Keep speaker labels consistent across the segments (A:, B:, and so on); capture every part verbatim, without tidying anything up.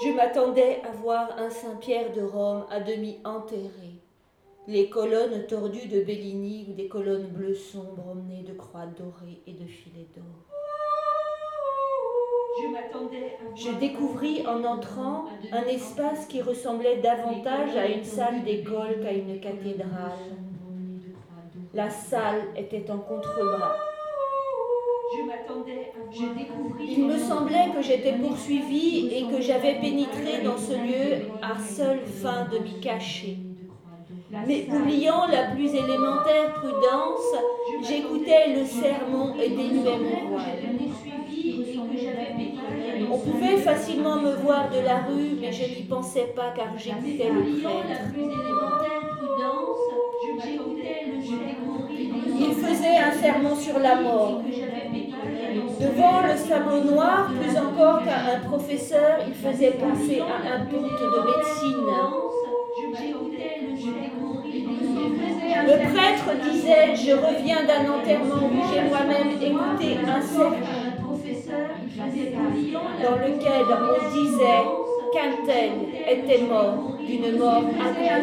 A: Je m'attendais à voir un Saint-Pierre de Rome à demi enterré, les colonnes tordues de Bellini ou des colonnes bleues sombres emmenées de croix dorées et de filets d'or. Je m'attendais à voir Je découvris en entrant un espace qui ressemblait davantage à une salle d'école qu'à une cathédrale. La salle était en contrebas. Je m'attendais à voir Je découvris Il me semblait que j'étais poursuivie et que j'avais pénétré dans ce lieu à seule fin de m'y cacher. Mais oubliant la plus élémentaire prudence, j'écoutais le sermon et dénuais mon voile. On pouvait facilement me voir de la rue, mais je n'y pensais pas car j'écoutais le prêtre. Il faisait un sermon sur la mort. Devant le sabot noir, plus encore qu'à un professeur, il faisait penser à un ponte de médecine. Le prêtre disait « Je reviens d'un enterrement où j'ai moi-même écouté un sermon dans lequel on disait qu'un tel était mort d'une mort agréable. »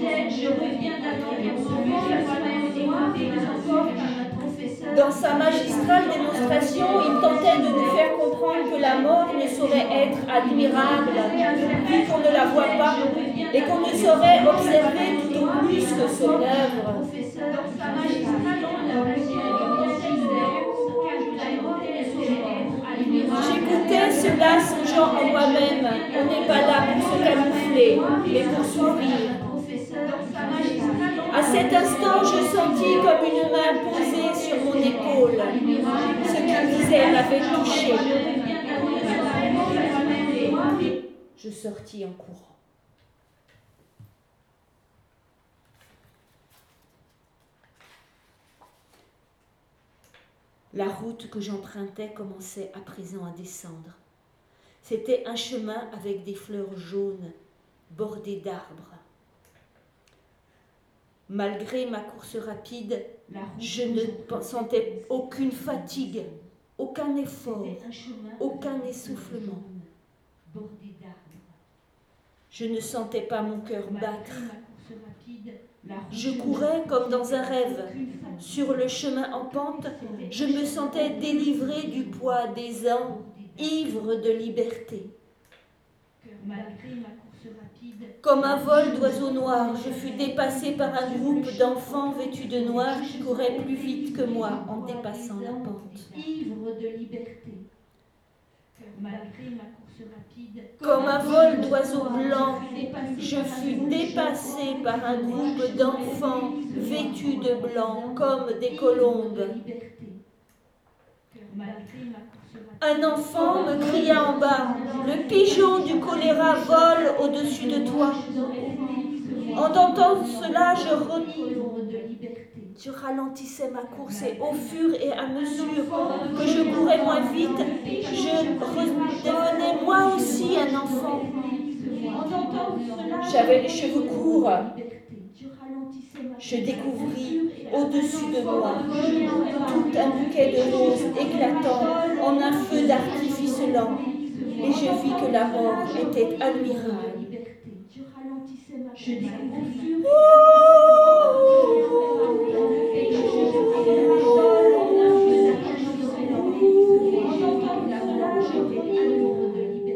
A: Dans sa magistrale démonstration, il tentait de nous faire comprendre que la mort ne saurait être admirable, vu qu'on ne la voit pas, et qu'on ne saurait observer tout au plus que son œuvre. J'écoutais cela songeant en moi-même. On n'est pas là pour se camoufler, mais pour s'ouvrir. À cet instant, je sentis comme une main posée sur mon épaule. Ce qu'il disait m'avait touché. Je sortis en courant. La route que j'empruntais commençait à présent à descendre. C'était un chemin avec des fleurs jaunes, bordé d'arbres. Malgré ma course rapide, je ne sentais aucune fatigue, aucun effort, aucun essoufflement. Je ne sentais pas mon cœur battre. Je courais comme dans un rêve. Sur le chemin en pente, je me sentais délivrée du poids des ans, ivre de liberté. Comme un vol d'oiseaux noirs, je fus dépassée par un groupe d'enfants vêtus de noir qui couraient plus vite que moi en dépassant la pente. Comme un vol d'oiseaux blancs, je fus dépassée par un groupe d'enfants vêtus de blanc comme des colombes. Un enfant me cria en bas, « Le pigeon du choléra vole au-dessus de toi. » En entendant cela, je, re... je ralentissais ma course et au fur et à mesure que je courais moins vite, je devenais moi aussi un enfant. J'avais les cheveux courts. Je découvris au-dessus de moi tout un bouquet de roses éclatants en un feu d'artifice lent, et je vis que la mort était admirable. Oh